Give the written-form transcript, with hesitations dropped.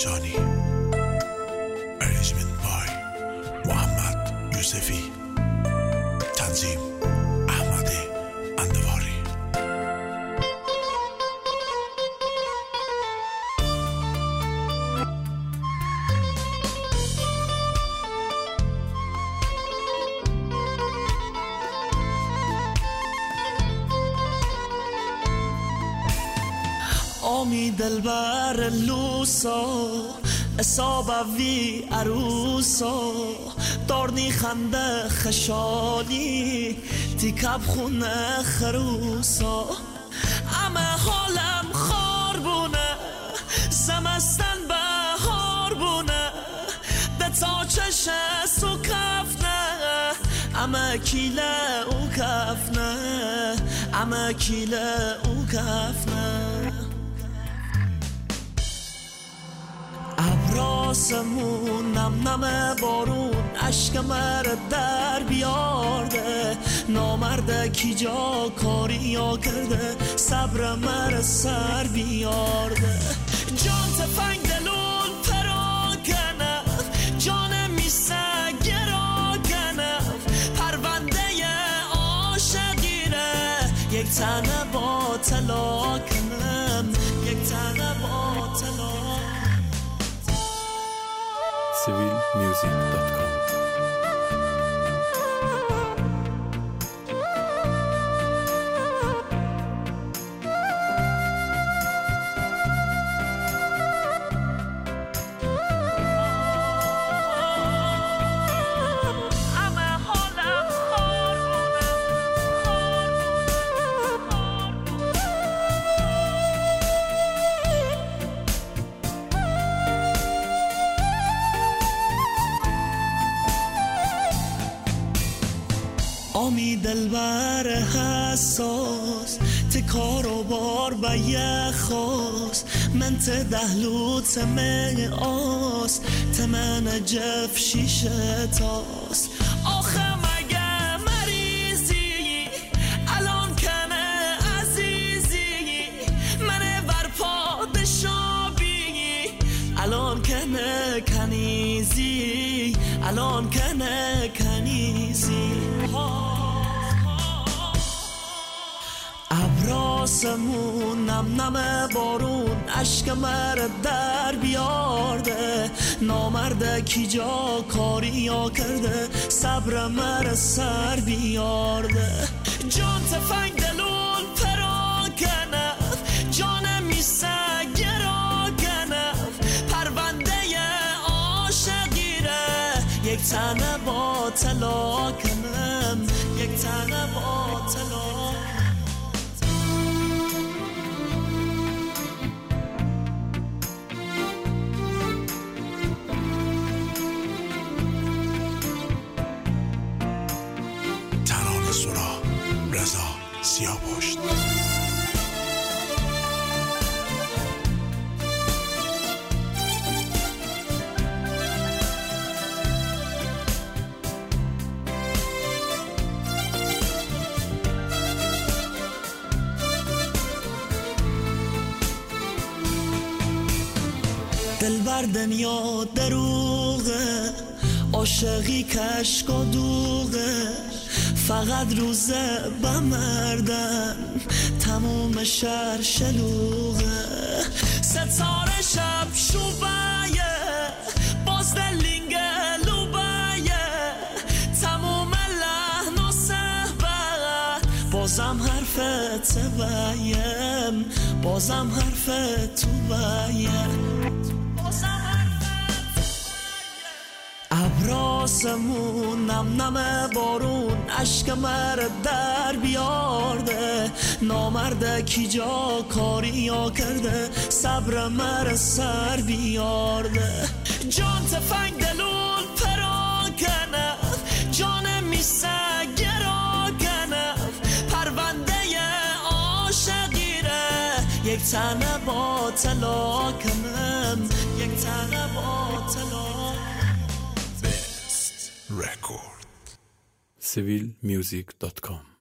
نشانی. ارنجمنت بای محمد یوسفی. تنظیم احمد اندواری. آمی دلبر لوسا اصابه وی عروسا دارنی خنده خشالی تیکب خونه خروسا اما حالم خار بونه زمستن بهار بونه ده تا چشه سو کفنه اما کیله او کفنه اما کیله او کفنه ابراسمون نم نم بارون عشق مر در بیارده نامرده کی جا کاری یا کرده صبر مر سر بیارده جان تفنگ دلون پراکنه جان میسه گراکنه پرونده عاشقیره یک تنه با طلا کنم یک تنه با طلا civilmusic.com آمی دلبر حساس تکار و بار به یخاس من تدهلو تمه آس تمن جف شیشه تاس آخه مگه مریضی الان کنه عزیزی منه بر پادشابی الان کنه کنیزی الان کنه کنیزی ابراسمون نم نم بارون عشق مر در بیارده نامرده کی جا کاری یا کرده صبر مر سر بیارده جان تفنگ دلون پراکنه جان میسه گراکنه پرونده عاشقیره یک تنه با طلا کنم یک تنه با طلا ترانه سرا رضا سیاه‌پشت. دل بر دنیا دروغه عاشقی کشک و دوغه فقط روزه بمردن تموم شهر شلوغه ستاره شب شوبایه باز دلینگه لوبایه تموم لحن و صحبه بازم حرفت بیم بازم حرفت تو بیم ابراسمون نم نم بارون عشق مر در بیارده نامرده کی جا کاری یا کرده صبر مر سر بیارده جان تفنگ دلون پراکنه جان میسه گراکنه پرونده عاشقیره یک تنه با طلا کنم یک تنه با طلا Record. civilmusic.com